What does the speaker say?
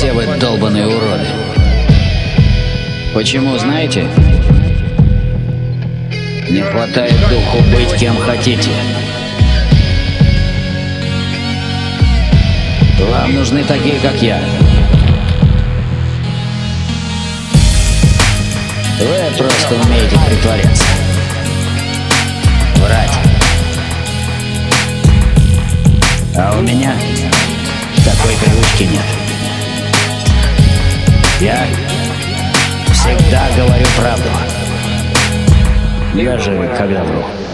Все вы долбаные уроды. Почему, знаете? Не хватает духу быть кем хотите. Вам нужны такие, как я. Вы просто умеете притворяться. Врать. А у меня такой привычки нет. Я всегда говорю правду. Даже когда вру.